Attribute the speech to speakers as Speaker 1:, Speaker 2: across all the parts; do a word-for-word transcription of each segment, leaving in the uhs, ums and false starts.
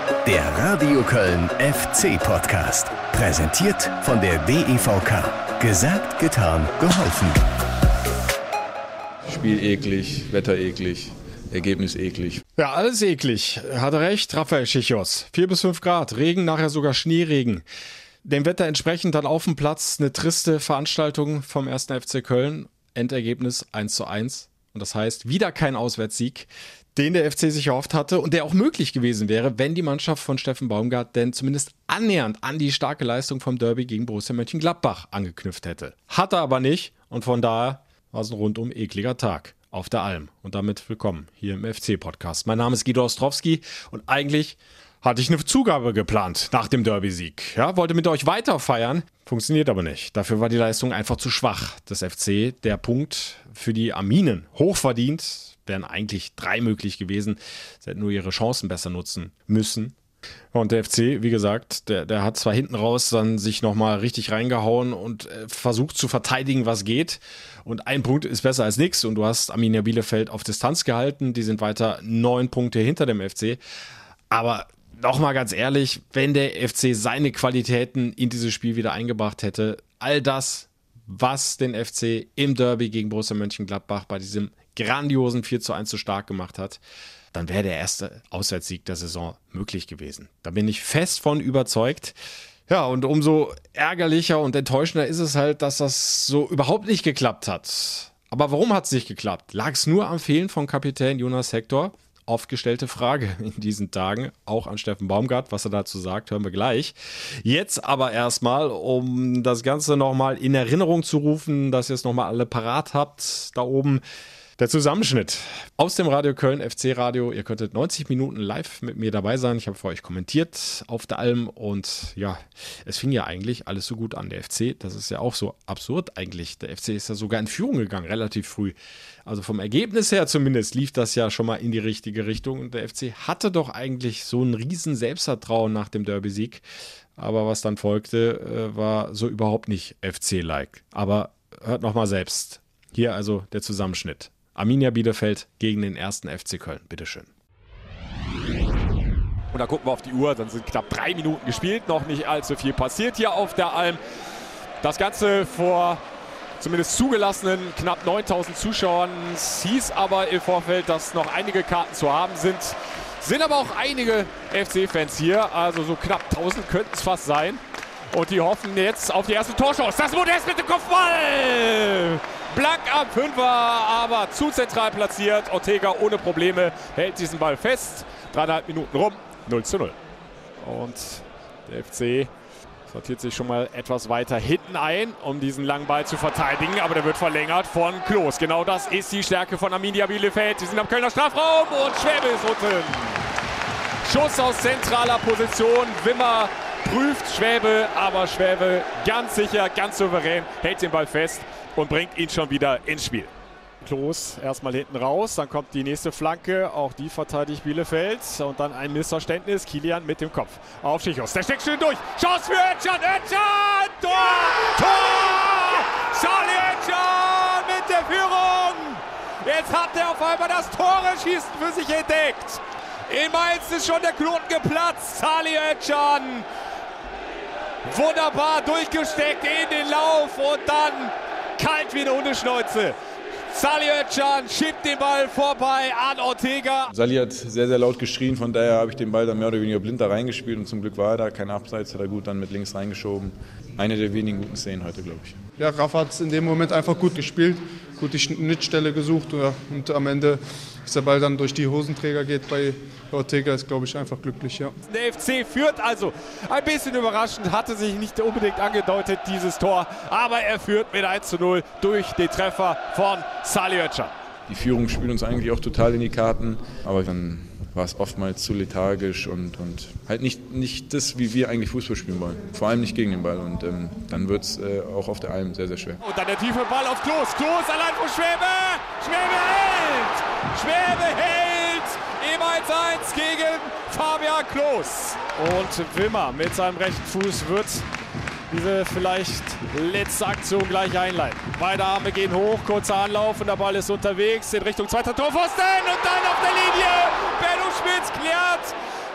Speaker 1: Der Radio Köln F C-Podcast. Präsentiert von der D E V K. Gesagt, getan, geholfen.
Speaker 2: Spiel eklig, Wetter eklig, Ergebnis eklig.
Speaker 3: Ja, alles eklig. Hatte recht, Raphael Schichos. vier bis fünf Grad, Regen, nachher sogar Schneeregen. Dem Wetter entsprechend dann auf dem Platz eine triste Veranstaltung vom ersten F C Köln. Endergebnis eins zu eins. Und das heißt, wieder kein Auswärtssieg, den der F C sich erhofft hatte und der auch möglich gewesen wäre, wenn die Mannschaft von Steffen Baumgart denn zumindest annähernd an die starke Leistung vom Derby gegen Borussia Mönchengladbach angeknüpft hätte. Hatte aber nicht und von daher war es ein rundum ekliger Tag auf der Alm. Und damit willkommen hier im F C-Podcast. Mein Name ist Guido Ostrowski und eigentlich hatte ich eine Zugabe geplant nach dem Derby-Sieg. Ja, wollte mit euch weiter feiern, funktioniert aber nicht. Dafür war die Leistung einfach zu schwach des F C. Der Punkt für die Arminen hochverdient, wären eigentlich drei möglich gewesen. Sie hätten nur ihre Chancen besser nutzen müssen. Und der F C, wie gesagt, der, der hat zwar hinten raus dann sich nochmal richtig reingehauen und äh, versucht zu verteidigen, was geht. Und ein Punkt ist besser als nichts. Und du hast Arminia Bielefeld auf Distanz gehalten. Die sind weiter neun Punkte hinter dem F C. Aber nochmal ganz ehrlich, wenn der F C seine Qualitäten in dieses Spiel wieder eingebracht hätte, all das, was den F C im Derby gegen Borussia Mönchengladbach bei diesem grandiosen vier zu eins so stark gemacht hat, dann wäre der erste Auswärtssieg der Saison möglich gewesen. Da bin ich fest von überzeugt. Ja, und umso ärgerlicher und enttäuschender ist es halt, dass das so überhaupt nicht geklappt hat. Aber warum hat es nicht geklappt? Lag es nur am Fehlen von Kapitän Jonas Hector? Oft gestellte Frage in diesen Tagen, auch an Steffen Baumgart. Was er dazu sagt, hören wir gleich. Jetzt aber erstmal, um das Ganze nochmal in Erinnerung zu rufen, dass ihr es nochmal alle parat habt, da oben der Zusammenschnitt aus dem Radio Köln F C Radio. Ihr könntet neunzig Minuten live mit mir dabei sein. Ich habe für euch kommentiert auf der Alm und ja, es fing ja eigentlich alles so gut an. Der F C, das ist ja auch so absurd eigentlich. Der F C ist ja sogar in Führung gegangen, relativ früh. Also vom Ergebnis her zumindest lief das ja schon mal in die richtige Richtung. Und der F C hatte doch eigentlich so ein riesen Selbstvertrauen nach dem Derby-Sieg. Aber was dann folgte, war so überhaupt nicht F C-like. Aber hört nochmal selbst. Hier also der Zusammenschnitt. Arminia Bielefeld gegen den ersten F C Köln. Bitteschön.
Speaker 4: Und da gucken wir auf die Uhr, dann sind knapp drei Minuten gespielt, noch nicht allzu viel passiert hier auf der Alm. Das Ganze vor zumindest zugelassenen knapp neuntausend Zuschauern. Es hieß aber im Vorfeld, dass noch einige Karten zu haben sind. Sind aber auch einige F C-Fans hier, also so knapp tausend könnten es fast sein. Und die hoffen jetzt auf die erste Torchance. Das Modest mit dem Kopfball! Blank am Fünfer, aber zu zentral platziert. Ortega ohne Probleme hält diesen Ball fest. Dreieinhalb Minuten rum, null zu null. Und der F C sortiert sich schon mal etwas weiter hinten ein, um diesen langen Ball zu verteidigen. Aber der wird verlängert von Klos. Genau das ist die Stärke von Arminia Bielefeld. Die sind am Kölner Strafraum und Schwäbe ist unten. Schuss aus zentraler Position. Wimmer prüft Schwäbe, aber Schwäbe ganz sicher, ganz souverän, hält den Ball fest und bringt ihn schon wieder ins Spiel. Klos erstmal hinten raus, dann kommt die nächste Flanke, auch die verteidigt Bielefeld und dann ein Missverständnis, Kilian mit dem Kopf auf Schichos, der steckt schön durch, Chance für Özcan, Özcan, Tor, Tor, Salih Özcan mit der Führung, jetzt hat er auf einmal das Tore-Schießen für sich entdeckt, in Mainz ist schon der Knoten geplatzt, Salih Özcan, wunderbar durchgesteckt in den Lauf und dann kalt wie eine Hundeschnauze. Salih Özcan schiebt den Ball vorbei an Ortega.
Speaker 2: Salih hat sehr, sehr laut geschrien, von daher habe ich den Ball dann mehr oder weniger blind da reingespielt und zum Glück war er da, kein Abseits, hat er gut dann mit links reingeschoben. Eine der wenigen guten Szenen heute, glaube ich.
Speaker 5: Ja, Rafa hat es in dem Moment einfach gut gespielt, gut die Schnittstelle gesucht ja, und am Ende, dass der Ball dann durch die Hosenträger geht bei Ortega, ist, glaube ich, einfach glücklich. Ja.
Speaker 4: Der F C führt also ein bisschen überraschend, hatte sich nicht unbedingt angedeutet, dieses Tor, aber er führt mit eins zu null durch den Treffer von Salih Özcan.
Speaker 2: Die Führung spielt uns eigentlich auch total in die Karten, aber dann war es oftmals zu lethargisch und, und halt nicht, nicht das, wie wir eigentlich Fußball spielen wollen. Vor allem nicht gegen den Ball und ähm, dann wird es äh, auch auf der Alm sehr, sehr schwer.
Speaker 4: Und dann der tiefe Ball auf Klos. Klos allein vor Schwäbe. Schwäbe hält. Schwäbe hält. Im eins eins gegen Fabian Klos. Und Wimmer mit seinem rechten Fuß wird diese vielleicht letzte Aktion gleich einleiten. Beide Arme gehen hoch, kurzer Anlauf und der Ball ist unterwegs in Richtung zweiter Torpfosten und dann auf der Linie. Benno Schmitz klärt.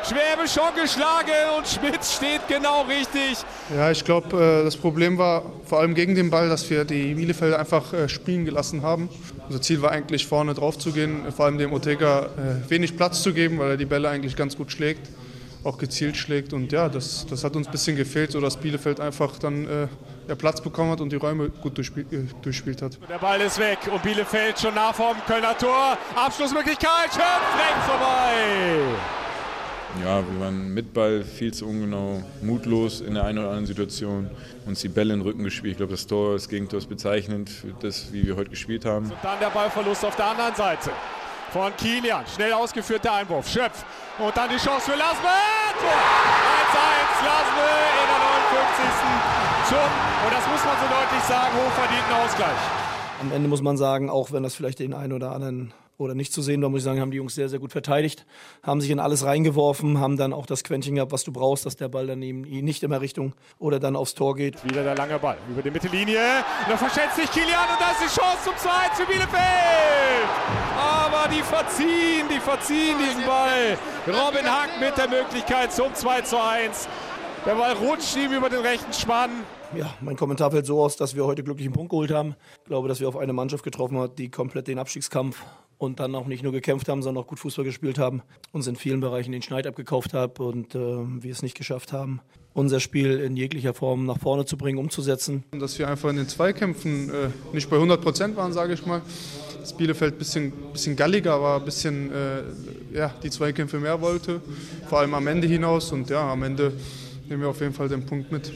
Speaker 4: Schwäbe schon geschlagen und Schmitz steht genau richtig.
Speaker 5: Ja, ich glaube, das Problem war vor allem gegen den Ball, dass wir die Bielefelder einfach spielen gelassen haben. Unser Ziel war eigentlich vorne drauf zu gehen, vor allem dem Ortega wenig Platz zu geben, weil er die Bälle eigentlich ganz gut schlägt, auch gezielt schlägt. Und ja, das, das hat uns ein bisschen gefehlt, sodass Bielefeld einfach dann äh, ja, Platz bekommen hat und die Räume gut durchspiel, äh, durchspielt hat.
Speaker 4: Der Ball ist weg und Bielefeld schon nah vorm Kölner Tor. Abschlussmöglichkeit, Schöpf, rechts vorbei.
Speaker 2: Ja, wir waren mit Ball viel zu ungenau, mutlos in der einen oder anderen Situation, uns die Bälle in den Rücken gespielt. Ich glaube, das Tor, das Gegentor ist bezeichnend für das, wie wir heute gespielt haben.
Speaker 4: Und dann der Ballverlust auf der anderen Seite von Kilian. Schnell ausgeführter Einwurf, Schöpf. Und dann die Chance für Lasme. Tor! eins eins, Lasme in der neunundfünfzigsten zum, und das muss man so deutlich sagen, hochverdienten Ausgleich.
Speaker 6: Am Ende muss man sagen, auch wenn das vielleicht den einen oder anderen oder nicht zu sehen war, muss ich sagen, haben die Jungs sehr, sehr gut verteidigt, haben sich in alles reingeworfen, haben dann auch das Quäntchen gehabt, was du brauchst, dass der Ball dann eben nicht immer Richtung oder dann aufs Tor geht.
Speaker 4: Wieder der lange Ball über die Mittellinie, da verschätzt sich Kilian und da ist die Chance zum zwei eins für Bielefeld. Aber die verziehen, die verziehen diesen Ball. Robin Hack mit der Möglichkeit zum zwei zu eins. Der Ball rutscht ihm über den rechten Spann.
Speaker 6: Ja, mein Kommentar fällt so aus, dass wir heute glücklich einen Punkt geholt haben. Ich glaube, dass wir auf eine Mannschaft getroffen haben, die komplett den Abstiegskampf und dann auch nicht nur gekämpft haben, sondern auch gut Fußball gespielt haben. Uns in vielen Bereichen den Schneid abgekauft haben und äh, wir es nicht geschafft haben, unser Spiel in jeglicher Form nach vorne zu bringen, umzusetzen.
Speaker 5: Dass wir einfach in den Zweikämpfen äh, nicht bei hundert Prozent waren, sage ich mal. Das Bielefeld ein bisschen, bisschen galliger war, ein bisschen äh, ja, die Zweikämpfe mehr wollte, vor allem am Ende hinaus. Und ja, am Ende nehmen wir auf jeden Fall den Punkt mit.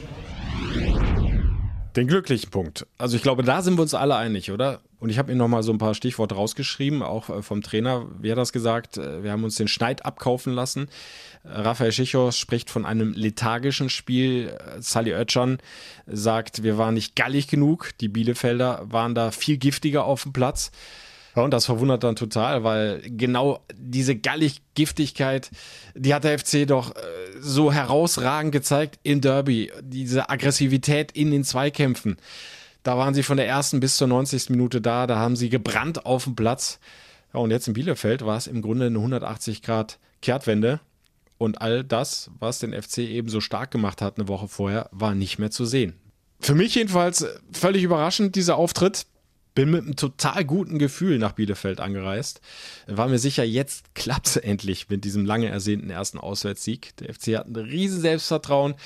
Speaker 3: Den glücklichen Punkt. Also ich glaube, da sind wir uns alle einig, oder? Und ich habe Ihnen nochmal so ein paar Stichworte rausgeschrieben, auch vom Trainer. Wie hat das gesagt? Wir haben uns den Schneid abkaufen lassen. Raphael Schichos spricht von einem lethargischen Spiel. Sally Oetschan sagt, wir waren nicht gallig genug. Die Bielefelder waren da viel giftiger auf dem Platz. Ja, und das verwundert dann total, weil genau diese Gallig-Giftigkeit, die hat der F C doch äh, so herausragend gezeigt im Derby. Diese Aggressivität in den Zweikämpfen. Da waren sie von der ersten bis zur neunzigsten Minute da, da haben sie gebrannt auf dem Platz. Ja, und jetzt in Bielefeld war es im Grunde eine hundertachtzig Grad Kehrtwende. Und all das, was den F C eben so stark gemacht hat eine Woche vorher, war nicht mehr zu sehen. Für mich jedenfalls völlig überraschend, dieser Auftritt. Bin mit einem total guten Gefühl nach Bielefeld angereist. War mir sicher, jetzt klappt es endlich mit diesem lange ersehnten ersten Auswärtssieg. Der F C hat ein riesen Selbstvertrauen,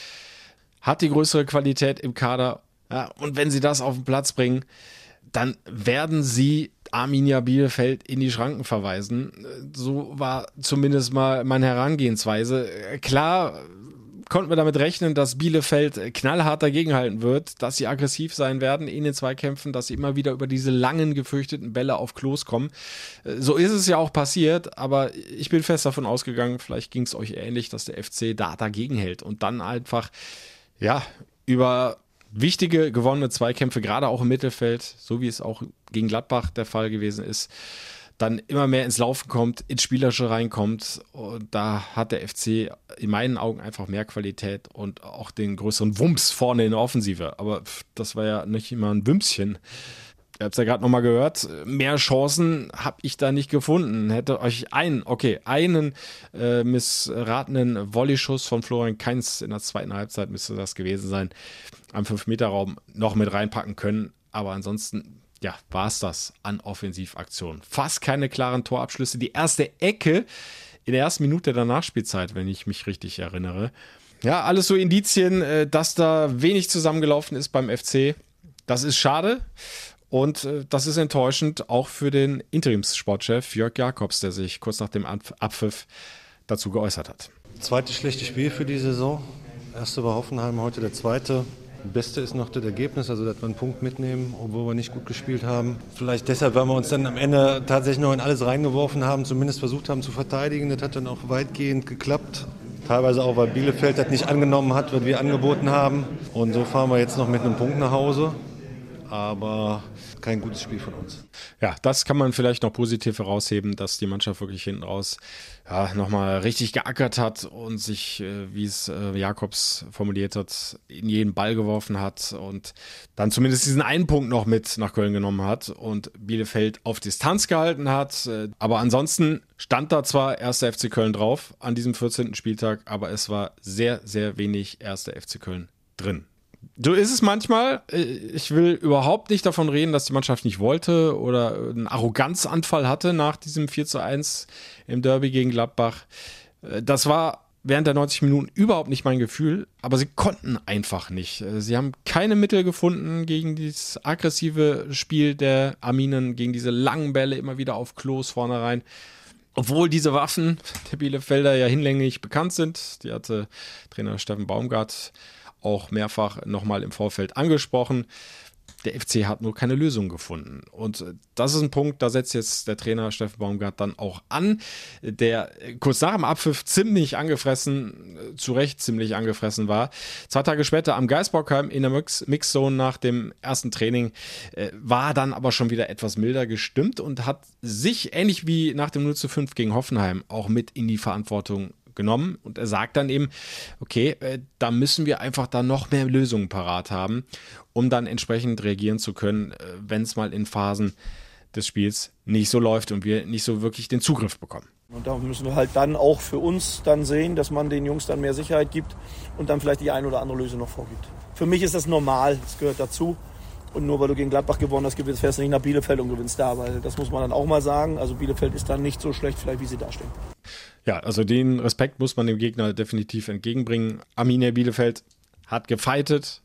Speaker 3: hat die größere Qualität im Kader. Ja, und wenn sie das auf den Platz bringen, dann werden sie Arminia Bielefeld in die Schranken verweisen. So war zumindest mal meine Herangehensweise. Klar konnten wir damit rechnen, dass Bielefeld knallhart dagegenhalten wird, dass sie aggressiv sein werden in den Zweikämpfen, dass sie immer wieder über diese langen, gefürchteten Bälle auf Klos kommen. So ist es ja auch passiert, aber ich bin fest davon ausgegangen, vielleicht ging es euch ähnlich, dass der F C da dagegen hält und dann einfach, ja, über wichtige gewonnene Zweikämpfe, gerade auch im Mittelfeld, so wie es auch gegen Gladbach der Fall gewesen ist, dann immer mehr ins Laufen kommt, ins Spielerische reinkommt. Und da hat der F C in meinen Augen einfach mehr Qualität und auch den größeren Wumms vorne in der Offensive. Aber das war ja nicht immer ein Wümschen. Ihr habt es ja gerade nochmal gehört, mehr Chancen habe ich da nicht gefunden. Hätte euch einen, okay, einen äh, missratenen Volleyschuss von Florian Kainz in der zweiten Halbzeit müsste das gewesen sein, am fünf Meter Raum noch mit reinpacken können. Aber ansonsten, ja, war es das an Offensivaktionen. Fast keine klaren Torabschlüsse. Die erste Ecke in der ersten Minute der Nachspielzeit, wenn ich mich richtig erinnere. Ja, alles so Indizien, dass da wenig zusammengelaufen ist beim F C. Das ist schade und das ist enttäuschend, auch für den Interimssportchef Jörg Jakobs, der sich kurz nach dem Abpfiff dazu geäußert hat.
Speaker 7: Zweites schlechte Spiel für die Saison. Erste war Hoffenheim, heute der zweite. Das Beste ist noch das Ergebnis, also dass wir einen Punkt mitnehmen, obwohl wir nicht gut gespielt haben. Vielleicht deshalb, weil wir uns dann am Ende tatsächlich noch in alles reingeworfen haben, zumindest versucht haben zu verteidigen. Das hat dann auch weitgehend geklappt. Teilweise auch, weil Bielefeld das nicht angenommen hat, was wir angeboten haben. Und so fahren wir jetzt noch mit einem Punkt nach Hause. aber kein gutes Spiel von uns.
Speaker 3: Ja, das kann man vielleicht noch positiv herausheben, dass die Mannschaft wirklich hinten raus ja, nochmal richtig geackert hat und sich, äh, wie es äh, Jakobs formuliert hat, in jeden Ball geworfen hat und dann zumindest diesen einen Punkt noch mit nach Köln genommen hat und Bielefeld auf Distanz gehalten hat. Äh, aber ansonsten stand da zwar erster F C Köln drauf an diesem vierzehnten Spieltag, aber es war sehr, sehr wenig erster F C Köln drin. So ist es manchmal. Ich will überhaupt nicht davon reden, dass die Mannschaft nicht wollte oder einen Arroganzanfall hatte nach diesem vier zu eins im Derby gegen Gladbach. Das war während der neunzig Minuten überhaupt nicht mein Gefühl, aber sie konnten einfach nicht. Sie haben keine Mittel gefunden gegen dieses aggressive Spiel der Arminen, gegen diese langen Bälle immer wieder auf Klos vorne rein. Obwohl diese Waffen der Bielefelder ja hinlänglich bekannt sind. Die hatte Trainer Steffen Baumgart auch mehrfach nochmal im Vorfeld angesprochen. Der F C hat nur keine Lösung gefunden. Und das ist ein Punkt, da setzt jetzt der Trainer Steffen Baumgart dann auch an, der kurz nach dem Abpfiff ziemlich angefressen, zu Recht ziemlich angefressen war. Zwei Tage später am Geisbockheim in der Mix- Mixzone nach dem ersten Training äh, war dann aber schon wieder etwas milder gestimmt und hat sich, ähnlich wie nach dem null zu fünf gegen Hoffenheim, auch mit in die Verantwortung genommen und er sagt dann eben, okay, äh, da müssen wir einfach da noch mehr Lösungen parat haben, um dann entsprechend reagieren zu können, äh, wenn es mal in Phasen des Spiels nicht so läuft und wir nicht so wirklich den Zugriff bekommen.
Speaker 6: Und da müssen wir halt dann auch für uns dann sehen, dass man den Jungs dann mehr Sicherheit gibt und dann vielleicht die eine oder andere Lösung noch vorgibt. Für mich ist das normal, das gehört dazu. Und nur weil du gegen Gladbach gewonnen hast, gewinnst, fährst du nicht nach Bielefeld und gewinnst da, weil das muss man dann auch mal sagen. Also Bielefeld ist dann nicht so schlecht, vielleicht wie sie dastehen.
Speaker 3: Ja, also den Respekt muss man dem Gegner definitiv entgegenbringen. Arminia Bielefeld hat gefightet,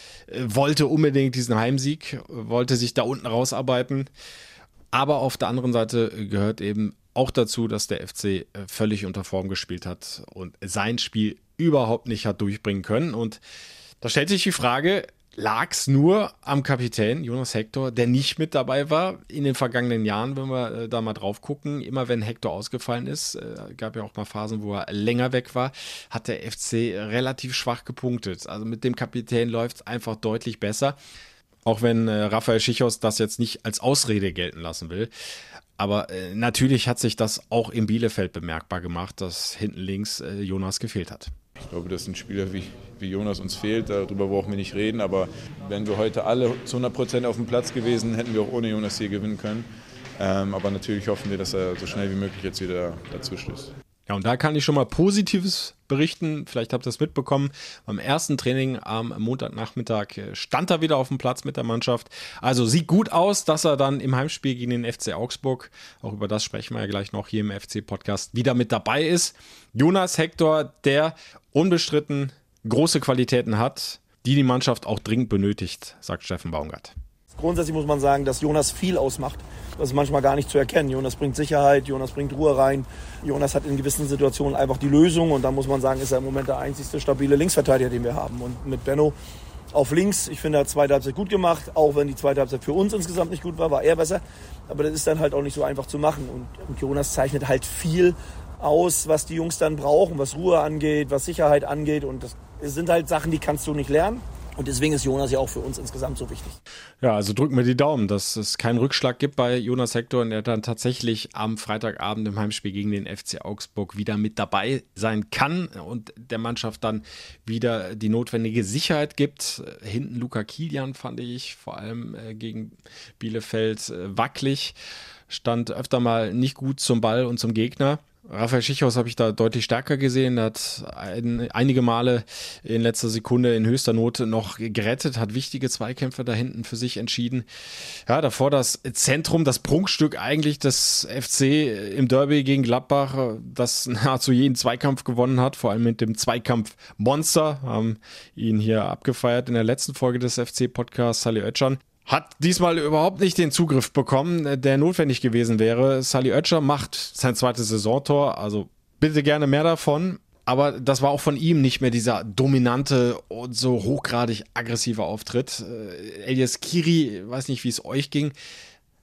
Speaker 3: wollte unbedingt diesen Heimsieg, wollte sich da unten rausarbeiten. Aber auf der anderen Seite gehört eben auch dazu, dass der F C völlig unter Form gespielt hat und sein Spiel überhaupt nicht hat durchbringen können. Und da stellt sich die Frage, lag es nur am Kapitän Jonas Hector, der nicht mit dabei war in den vergangenen Jahren, wenn wir äh, da mal drauf gucken. Immer wenn Hector ausgefallen ist, äh, gab ja auch mal Phasen, wo er länger weg war, hat der F C relativ schwach gepunktet. Also mit dem Kapitän läuft es einfach deutlich besser. Auch wenn äh, Raphael Schichos das jetzt nicht als Ausrede gelten lassen will. Aber äh, natürlich hat sich das auch in Bielefeld bemerkbar gemacht, dass hinten links äh, Jonas gefehlt hat.
Speaker 2: Ich glaube, dass ein Spieler wie, wie Jonas uns fehlt, darüber brauchen wir nicht reden. Aber wären wir heute alle zu hundert Prozent auf dem Platz gewesen, hätten wir auch ohne Jonas hier gewinnen können. Ähm, aber natürlich hoffen wir, dass er so schnell wie möglich jetzt wieder dazu stößt.
Speaker 3: Ja, und da kann ich schon mal Positives berichten. Vielleicht habt ihr das mitbekommen. Beim ersten Training am Montagnachmittag stand er wieder auf dem Platz mit der Mannschaft. Also sieht gut aus, dass er dann im Heimspiel gegen den F C Augsburg, auch über das sprechen wir ja gleich noch hier im F C-Podcast, wieder mit dabei ist. Jonas Hector, der unbestritten große Qualitäten hat, die die Mannschaft auch dringend benötigt, sagt Steffen Baumgart.
Speaker 6: Grundsätzlich muss man sagen, dass Jonas viel ausmacht. Das ist manchmal gar nicht zu erkennen. Jonas bringt Sicherheit, Jonas bringt Ruhe rein. Jonas hat in gewissen Situationen einfach die Lösung. Und da muss man sagen, ist er im Moment der einzigste stabile Linksverteidiger, den wir haben. Und mit Benno auf links, ich finde, er hat die zweite Halbzeit gut gemacht. Auch wenn die zweite Halbzeit für uns insgesamt nicht gut war, war er besser. Aber das ist dann halt auch nicht so einfach zu machen. Und, und Jonas zeichnet halt viel aus, was die Jungs dann brauchen, was Ruhe angeht, was Sicherheit angeht. Und das sind halt Sachen, die kannst du nicht lernen. Und deswegen ist Jonas ja auch für uns insgesamt so wichtig.
Speaker 3: Ja, also drücken wir die Daumen, dass es keinen Rückschlag gibt bei Jonas Hector und er dann tatsächlich am Freitagabend im Heimspiel gegen den F C Augsburg wieder mit dabei sein kann und der Mannschaft dann wieder die notwendige Sicherheit gibt. Hinten Luca Kilian fand ich vor allem gegen Bielefeld wackelig, stand öfter mal nicht gut zum Ball und zum Gegner. Raphael Schichos habe ich da deutlich stärker gesehen, hat ein, einige Male in letzter Sekunde in höchster Not noch gerettet, hat wichtige Zweikämpfe da hinten für sich entschieden. Ja, davor das Zentrum, das Prunkstück eigentlich des F C im Derby gegen Gladbach, das nahezu jeden Zweikampf gewonnen hat, vor allem mit dem Zweikampf-Monster, haben ihn hier abgefeiert in der letzten Folge des F C-Podcasts, Salih Özcan. Hat diesmal überhaupt nicht den Zugriff bekommen, der notwendig gewesen wäre. Salih Özcan macht sein zweites Saisontor, also bitte gerne mehr davon. Aber das war auch von ihm nicht mehr dieser dominante und so hochgradig aggressive Auftritt. Elias Kiri, weiß nicht, wie es euch ging,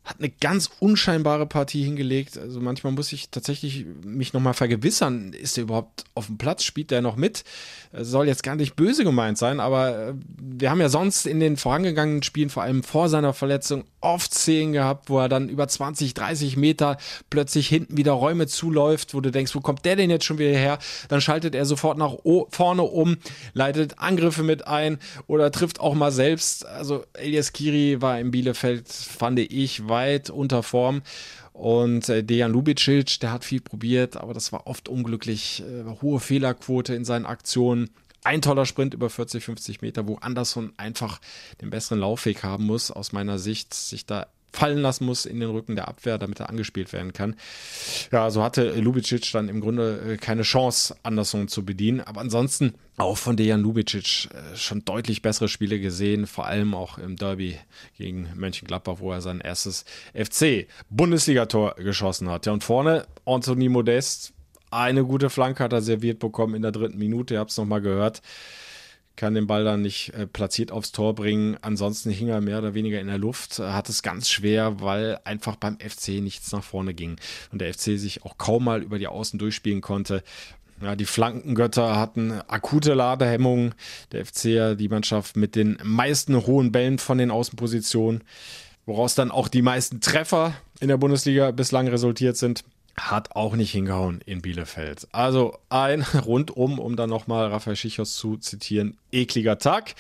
Speaker 3: hat eine ganz unscheinbare Partie hingelegt. Also manchmal muss ich tatsächlich mich nochmal vergewissern, ist er überhaupt auf dem Platz, spielt der noch mit? Soll jetzt gar nicht böse gemeint sein, aber wir haben ja sonst in den vorangegangenen Spielen, vor allem vor seiner Verletzung, oft Szenen gehabt, wo er dann über zwanzig, dreißig Meter plötzlich hinten wieder Räume zuläuft, wo du denkst, wo kommt der denn jetzt schon wieder her? Dann schaltet er sofort nach o- vorne um, leitet Angriffe mit ein oder trifft auch mal selbst. Also Elias Skiri war in Bielefeld, fand ich, weit unter Form. Und äh, Dejan Lubicic, der hat viel probiert, aber das war oft unglücklich. Äh, hohe Fehlerquote in seinen Aktionen. Ein toller Sprint über vierzig, fünfzig Meter, wo Anderson einfach den besseren Laufweg haben muss, aus meiner Sicht, sich da fallen lassen muss in den Rücken der Abwehr, damit er angespielt werden kann. Ja, so hatte Lubicic dann im Grunde keine Chance, Anderson zu bedienen. Aber ansonsten auch von Dejan Lubicic schon deutlich bessere Spiele gesehen, vor allem auch im Derby gegen Mönchengladbach, wo er sein erstes F C-Bundesligator geschossen hat. Ja, und vorne Anthony Modest, eine gute Flanke hat er serviert bekommen in der dritten Minute, ihr habt es nochmal gehört. Kann den Ball dann nicht äh, platziert aufs Tor bringen. Ansonsten hing er mehr oder weniger in der Luft, äh, hat es ganz schwer, weil einfach beim F C nichts nach vorne ging. Und der F C sich auch kaum mal über die Außen durchspielen konnte. Ja, die Flankengötter hatten akute Ladehemmungen. Der F C ja die Mannschaft mit den meisten hohen Bällen von den Außenpositionen, woraus dann auch die meisten Treffer in der Bundesliga bislang resultiert sind. Hat auch nicht hingehauen in Bielefeld. Also ein rundum, um dann nochmal Rafael Schichos zu zitieren, ekliger Tag.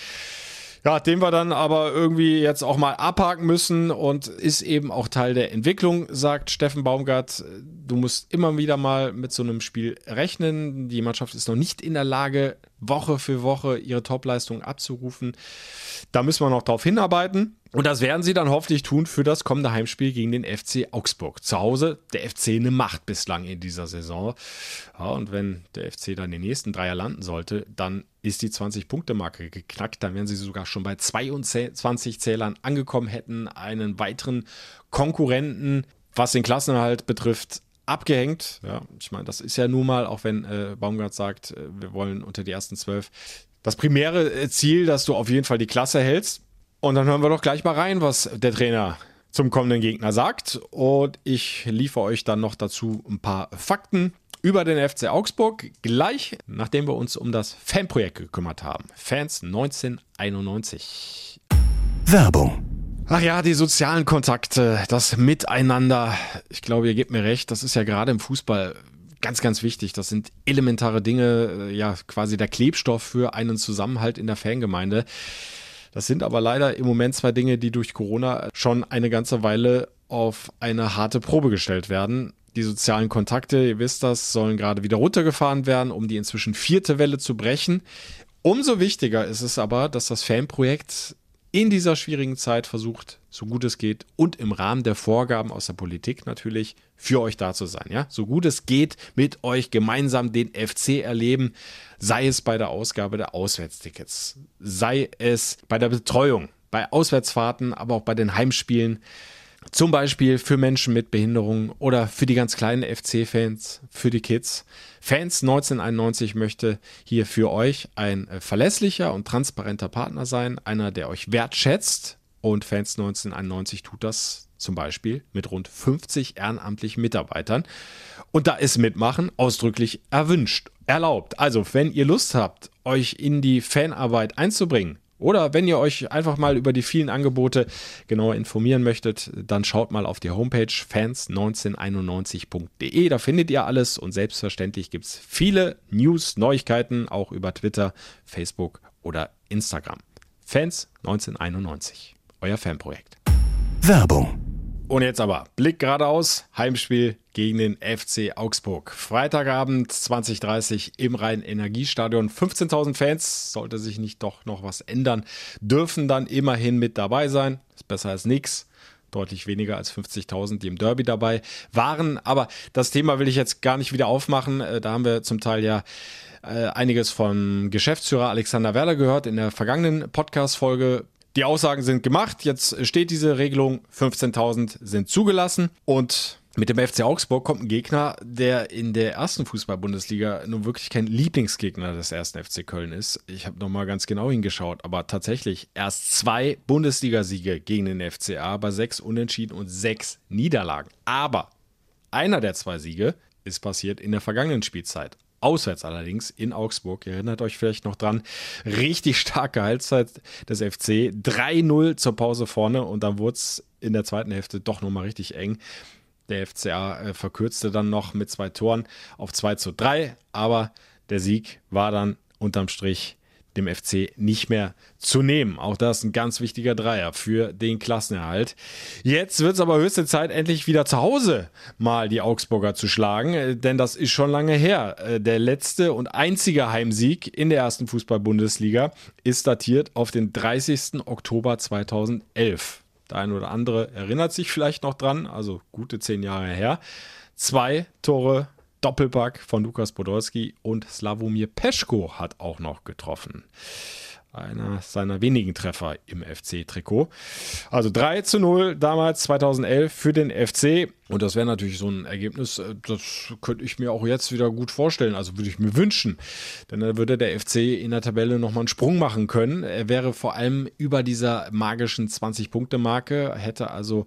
Speaker 3: Ja, den wir dann aber irgendwie jetzt auch mal abhaken müssen und ist eben auch Teil der Entwicklung, sagt Steffen Baumgart. Du musst immer wieder mal mit so einem Spiel rechnen. Die Mannschaft ist noch nicht in der Lage, Woche für Woche ihre Topleistung abzurufen. Da müssen wir noch drauf hinarbeiten. Und das werden sie dann hoffentlich tun für das kommende Heimspiel gegen den F C Augsburg. Zu Hause der F C eine Macht bislang in dieser Saison. Ja, und wenn der F C dann den nächsten Dreier landen sollte, dann ist die zwanzig-Punkte-Marke geknackt. Dann wären sie sogar schon bei zweiundzwanzig Zählern angekommen, hätten einen weiteren Konkurrenten, was den Klassenerhalt betrifft, abgehängt. Ja, ich meine, das ist ja nun mal, auch wenn äh, Baumgart sagt, äh, wir wollen unter die ersten zwölf, das primäre Ziel, dass du auf jeden Fall die Klasse hältst. Und dann hören wir doch gleich mal rein, was der Trainer zum kommenden Gegner sagt. Und ich liefere euch dann noch dazu ein paar Fakten über den F C Augsburg, gleich nachdem wir uns um das Fanprojekt gekümmert haben. Fans neunzehnhunderteinundneunzig.
Speaker 1: Werbung.
Speaker 3: Ach ja, die sozialen Kontakte, das Miteinander. Ich glaube, ihr gebt mir recht, das ist ja gerade im Fußball ganz, ganz wichtig. Das sind elementare Dinge, ja quasi der Klebstoff für einen Zusammenhalt in der Fangemeinde. Das sind aber leider im Moment zwei Dinge, die durch Corona schon eine ganze Weile auf eine harte Probe gestellt werden. Die sozialen Kontakte, ihr wisst das, sollen gerade wieder runtergefahren werden, um die inzwischen vierte Welle zu brechen. Umso wichtiger ist es aber, dass das Fanprojekt in dieser schwierigen Zeit versucht, so gut es geht und im Rahmen der Vorgaben aus der Politik natürlich für euch da zu sein. Ja? So gut es geht, mit euch gemeinsam den F C erleben, sei es bei der Ausgabe der Auswärtstickets, sei es bei der Betreuung, bei Auswärtsfahrten, aber auch bei den Heimspielen. Zum Beispiel für Menschen mit Behinderung oder für die ganz kleinen F C-Fans, für die Kids. Fans neunzehnhunderteinundneunzig möchte hier für euch ein verlässlicher und transparenter Partner sein, einer, der euch wertschätzt. Und Fans neunzehnhunderteinundneunzig tut das zum Beispiel mit rund fünfzig ehrenamtlichen Mitarbeitern. Und da ist Mitmachen ausdrücklich erwünscht, erlaubt. Also, wenn ihr Lust habt, euch in die Fanarbeit einzubringen, oder wenn ihr euch einfach mal über die vielen Angebote genauer informieren möchtet, dann schaut mal auf die Homepage fans neunzehnhunderteinundneunzig punkt de. Da findet ihr alles und selbstverständlich gibt es viele News, Neuigkeiten, auch über Twitter, Facebook oder Instagram. Fans neunzehnhunderteinundneunzig, euer Fanprojekt.
Speaker 1: Werbung.
Speaker 3: Und jetzt aber Blick geradeaus, Heimspiel gegen den F C Augsburg. Freitagabend zwanzig Uhr dreißig im Rhein-Energiestadion. fünfzehntausend Fans, sollte sich nicht doch noch was ändern, dürfen dann immerhin mit dabei sein. Ist besser als nichts. Deutlich weniger als fünfzigtausend, die im Derby dabei waren. Aber das Thema will ich jetzt gar nicht wieder aufmachen. Da haben wir zum Teil ja einiges vom Geschäftsführer Alexander Werder gehört in der vergangenen Podcast-Folge. Die Aussagen sind gemacht, jetzt steht diese Regelung, fünfzehntausend sind zugelassen und Mit dem F C Augsburg kommt ein Gegner, der in der ersten Fußball-Bundesliga nun wirklich kein Lieblingsgegner des ersten F C Köln ist. Ich habe nochmal ganz genau hingeschaut, aber tatsächlich erst zwei Bundesligasiege gegen den F C A bei sechs Unentschieden und sechs Niederlagen. Aber einer der zwei Siege ist passiert in der vergangenen Spielzeit. Auswärts allerdings in Augsburg. Ihr erinnert euch vielleicht noch dran. Richtig starke Halbzeit des F C. drei null zur Pause vorne und dann wurde es in der zweiten Hälfte doch nochmal richtig eng. Der F C A äh, verkürzte dann noch mit zwei Toren auf zwei zu drei, aber der Sieg war dann unterm Strich dem F C nicht mehr zu nehmen. Auch das ein ganz wichtiger Dreier für den Klassenerhalt. Jetzt wird es aber höchste Zeit, endlich wieder zu Hause mal die Augsburger zu schlagen, denn das ist schon lange her. Der letzte und einzige Heimsieg in der ersten Fußball-Bundesliga ist datiert auf den dreißigsten Oktober zweitausendelf. Der eine oder andere erinnert sich vielleicht noch dran, also gute zehn Jahre her. Zwei Tore, Doppelpack von Lukas Podolski und Sławomir Peszko hat auch noch getroffen. Einer seiner wenigen Treffer im F C-Trikot. Also drei zu null damals zweitausendelf für den F C. Und das wäre natürlich so ein Ergebnis, das könnte ich mir auch jetzt wieder gut vorstellen. Also würde ich mir wünschen. Denn dann würde der F C in der Tabelle nochmal einen Sprung machen können. Er wäre vor allem über dieser magischen zwanzig-Punkte-Marke, hätte also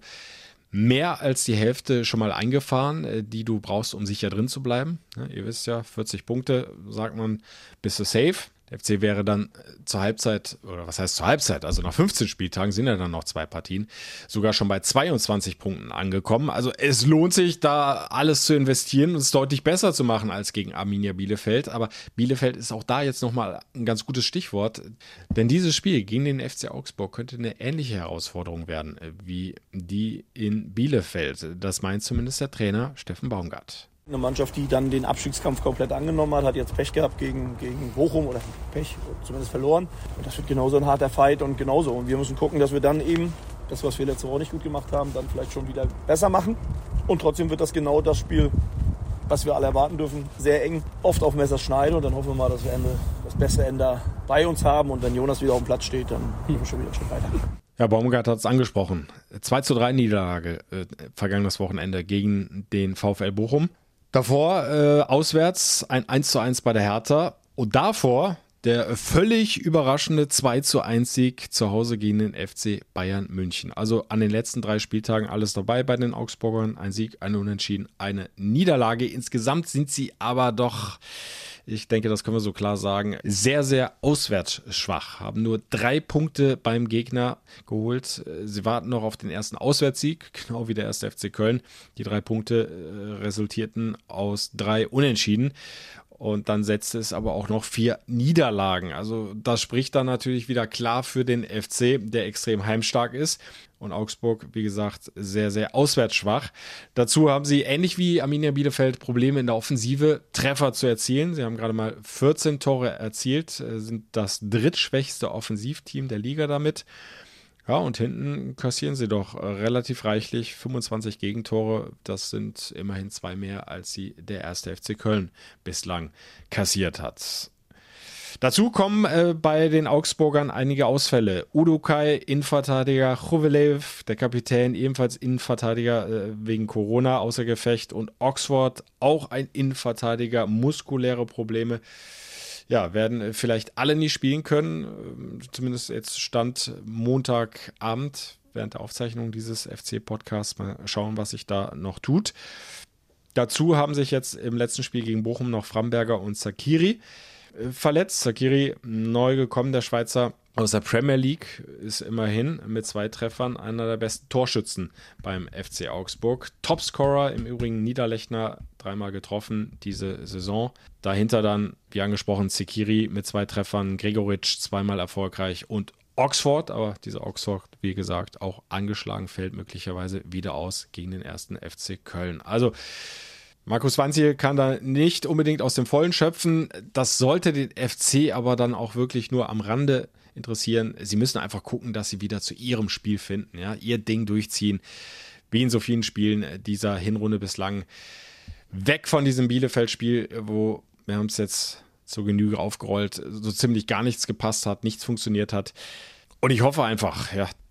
Speaker 3: mehr als die Hälfte schon mal eingefahren, die du brauchst, um sicher drin zu bleiben. Ja, ihr wisst ja, vierzig Punkte, sagt man, bist du safe. Der F C wäre dann zur Halbzeit, oder was heißt zur Halbzeit, also nach fünfzehn Spieltagen sind ja dann noch zwei Partien, sogar schon bei zweiundzwanzig Punkten angekommen. Also es lohnt sich, da alles zu investieren und es deutlich besser zu machen als gegen Arminia Bielefeld. Aber Bielefeld ist auch da jetzt nochmal ein ganz gutes Stichwort, denn dieses Spiel gegen den F C Augsburg könnte eine ähnliche Herausforderung werden wie die in Bielefeld. Das meint zumindest der Trainer Steffen Baumgart.
Speaker 6: Eine Mannschaft, die dann den Abstiegskampf komplett angenommen hat, hat jetzt Pech gehabt gegen, gegen Bochum oder Pech, zumindest verloren. Und das wird genauso ein harter Fight und genauso. Und wir müssen gucken, dass wir dann eben das, was wir letzte Woche nicht gut gemacht haben, dann vielleicht schon wieder besser machen. Und trotzdem wird das genau das Spiel, was wir alle erwarten dürfen, sehr eng, oft auf Messerschneide. Und dann hoffen wir mal, dass wir Ende, das beste Ende bei uns haben. Und wenn Jonas wieder auf dem Platz steht, dann gehen wir schon wieder ein Stück weiter.
Speaker 3: Ja, Baumgart hat es angesprochen. zwei zu drei Niederlage äh, vergangenes Wochenende gegen den VfL Bochum. Davor äh, auswärts ein eins zu eins bei der Hertha und davor der völlig überraschende zwei zu eins Sieg zu Hause gegen den F C Bayern München. Also an den letzten drei Spieltagen alles dabei bei den Augsburgern. Ein Sieg, eine Unentschieden, eine Niederlage. Insgesamt sind sie aber doch, ich denke, das können wir so klar sagen, sehr, sehr auswärts schwach. Haben nur drei Punkte beim Gegner geholt. Sie warten noch auf den ersten Auswärtssieg, genau wie der erste F C Köln. Die drei Punkte äh, resultierten aus drei Unentschieden. Und dann setzte es aber auch noch vier Niederlagen. Also das spricht dann natürlich wieder klar für den F C, der extrem heimstark ist. Und Augsburg, wie gesagt, sehr, sehr auswärts schwach. Dazu haben sie, ähnlich wie Arminia Bielefeld, Probleme in der Offensive, Treffer zu erzielen. Sie haben gerade mal vierzehn Tore erzielt, sind das drittschwächste Offensivteam der Liga damit. Ja, und hinten kassieren sie doch relativ reichlich fünfundzwanzig Gegentore. Das sind immerhin zwei mehr, als sie der erste F C Köln bislang kassiert hat. Dazu kommen äh, bei den Augsburgern einige Ausfälle. Udokai, Innenverteidiger, Chovelev, der Kapitän, ebenfalls Innenverteidiger äh, wegen Corona außer Gefecht. Und Oxford, auch ein Innenverteidiger, muskuläre Probleme. Ja, werden vielleicht alle nicht spielen können. Zumindest jetzt Stand Montagabend während der Aufzeichnung dieses F C-Podcasts. Mal schauen, was sich da noch tut. Dazu haben sich jetzt im letzten Spiel gegen Bochum noch Framberger und Zakiri verletzt. Zakiri, neu gekommen, der Schweizer aus der Premier League, ist immerhin mit zwei Treffern einer der besten Torschützen beim F C Augsburg. Topscorer im Übrigen Niederlechner, dreimal getroffen diese Saison. Dahinter dann, wie angesprochen, Zakiri mit zwei Treffern, Gregoritsch zweimal erfolgreich und Oxford, aber dieser Oxford, wie gesagt, auch angeschlagen, fällt möglicherweise wieder aus gegen den ersten F C Köln. Also Markus Weinzierl kann da nicht unbedingt aus dem Vollen schöpfen. Das sollte den F C aber dann auch wirklich nur am Rande interessieren. Sie müssen einfach gucken, dass sie wieder zu ihrem Spiel finden, ja, ihr Ding durchziehen, wie in so vielen Spielen dieser Hinrunde bislang. Weg von diesem Bielefeld-Spiel, wo, wir haben es jetzt zur Genüge aufgerollt, so ziemlich gar nichts gepasst hat, nichts funktioniert hat. Und ich hoffe einfach, ja,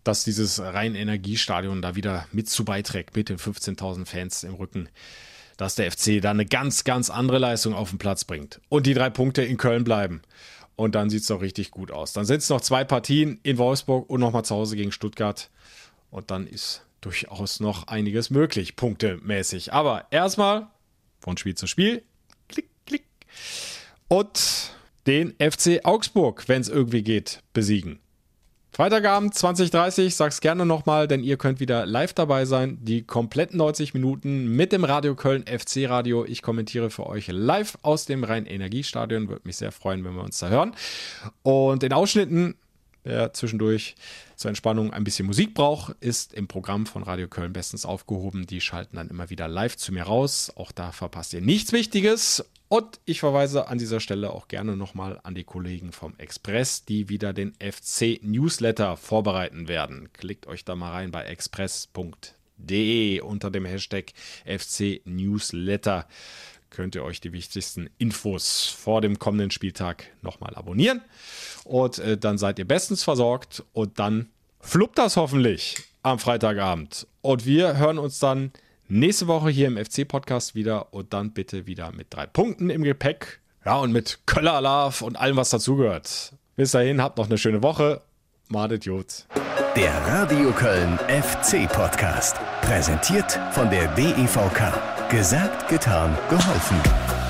Speaker 3: dass dieses Rhein-Energiestadion da wieder mit zu beiträgt, mit den fünfzehntausend Fans im Rücken, dass der F C da eine ganz, ganz andere Leistung auf den Platz bringt. Und die drei Punkte in Köln bleiben. Und dann sieht es doch richtig gut aus. Dann sind es noch zwei Partien in Wolfsburg und nochmal zu Hause gegen Stuttgart. Und dann ist durchaus noch einiges möglich, punktemäßig. Aber erstmal von Spiel zu Spiel. Klick, klick. Und den F C Augsburg, wenn es irgendwie geht, besiegen. Freitagabend zwanzig Uhr dreißig, sag's gerne nochmal, denn ihr könnt wieder live dabei sein. Die kompletten neunzig Minuten mit dem Radio Köln F C Radio. Ich kommentiere für euch live aus dem Rhein-Energiestadion. Würde mich sehr freuen, wenn wir uns da hören. Und in Ausschnitten, wer zwischendurch zur Entspannung ein bisschen Musik braucht, ist im Programm von Radio Köln bestens aufgehoben. Die schalten dann immer wieder live zu mir raus. Auch da verpasst ihr nichts Wichtiges. Und ich verweise an dieser Stelle auch gerne nochmal an die Kollegen vom Express, die wieder den F C-Newsletter vorbereiten werden. Klickt euch da mal rein bei express punkt de unter dem Hashtag F C-Newsletter. Könnt ihr euch die wichtigsten Infos vor dem kommenden Spieltag nochmal abonnieren. Und äh, dann seid ihr bestens versorgt und dann fluppt das hoffentlich am Freitagabend. Und wir hören uns dann nächste Woche hier im F C-Podcast wieder und dann bitte wieder mit drei Punkten im Gepäck. Ja, und mit Köller Love und allem, was dazugehört. Bis dahin, habt noch eine schöne Woche. Madet Jod.
Speaker 1: Der Radio Köln F C-Podcast. Präsentiert von der D E V K. Gesagt, getan, geholfen.